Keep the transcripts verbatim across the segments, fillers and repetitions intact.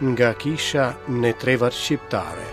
nga kisha në trevat shqiptare.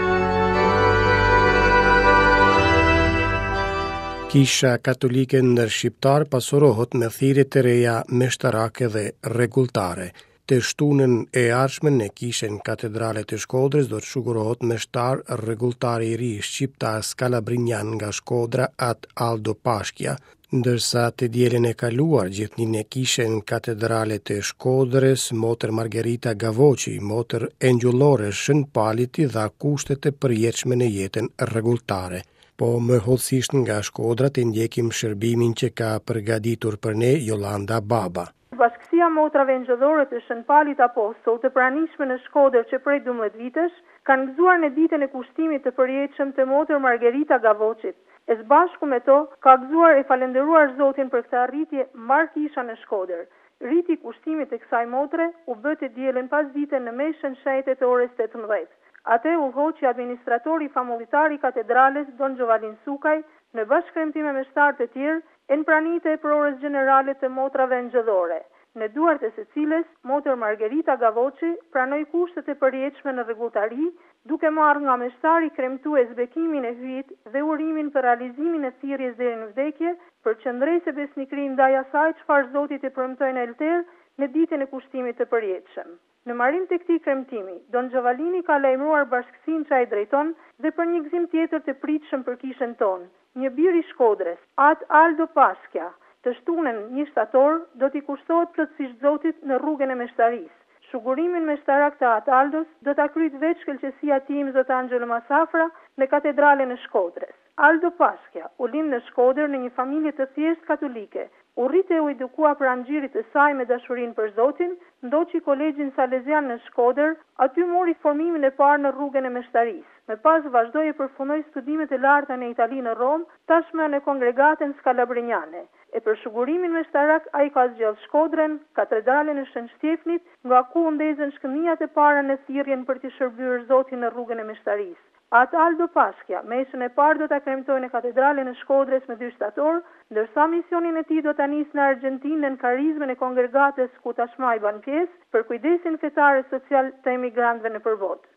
Kisha katolike ndër shqiptar pasurohet me thirrje të reja meshtarake dhe rregulltare. Të shtunën e ardhshme në kishën katedrale të Shkodrës do të shugurohet meshtar rregulltar i ri shqiptar Skalabrinjan nga Shkodra at Aldo Pashkja, ndërsa të dielën e kaluar gjithnjë në kishën katedrale të Shkodrës motër Margherita Gavoçi, motër Engjëllore Shën Paliti dha kushtet e përjetshme në jetën rregulltare. Po më hollësisht nga Shkodra të ndjekim shërbimin që ka përgatitur për ne Jolanda Baba. Bashkësia Motrave Engjëllore të Shën Palit Apostoll të pranishme në Shkodër që prej dymbëdhjetë vitesh kanë gëzuar në ditën e kushtimit të përjetshëm të motër Margherita Gavoçit. E së bashku me to ka gëzuar e falenderuar Zotin për këtë arritje mbar kisha në Shkodër. Riti i kushtimit të kësaj motre u bë të dielën pas dite në meshën shënjete të orës tetëmbëdhjetë. Atë u hoqi administratori famullitar i katedrales Don Giovalin Sukaj në bashkëpremtim me meshtarë të tjerë e në pranite e përores gjenerale të motrave engjëllore, në duart e së cilës motër Margherita Gavoçi pranoi kushtet e përjetshme në rregulltari, duke marrë nga meshtari kremtues bekimin e hyjit dhe urimin për realizimin e thirrjes deri në vdekje, për qëndrese besnikëri ndaj asaj çfarë Zoti i premtoi në Elter në ditën e kushtimit të përjetshëm. Në marrim të këtij kremtimi, Don Giovalini ka lajmëruar bashkësinë që ai drejton dhe për një gëzim tjetër të pritshëm për kishën tonë. Një bir i Shkodrës, at Aldo Pashkja, të shtunën një shtator, do t'i kushtohet plotësisht Zotit në rrugën e meshtarisë. Shugurimin meshtarak të at Aldos do ta kryejë veç këlqësia e tij Zot Angelo Masafra në katedralen e Shkodrës. Aldo Pashkja u lind në Shkodër në një familje të thjeshtë katolike. U rrit e u edukua për anxhirit e saj me dashurinë për Zotin, ndoqi kolegjin Salesian në Shkodër, aty mori formimin e parë në rrugën e meshtarisë. Me pas vazhdoi e përfundoi studimet e larta në Itali në Rom, tashmë në kongregaten Skalabrinjane. E për shugurimin meshtarak ai ka zgjodh Shkodrën, katedralen e Shën Shtefnit, nga ku u ndezën shkëmbijat e para në thirrjen për të shërbyer Zotin në rrugën e meshtarisë. At Aldo Pashkja, meshën e parë do ta kremtojë në katedralen e Shkodrës me dy shtator, ndërsa misionin e tij do ta nisë në Argjentinë në karizmën e kongregates ku tashmë ai bën pjesë për kujdesin fetar e social të emigrantëve në përbot.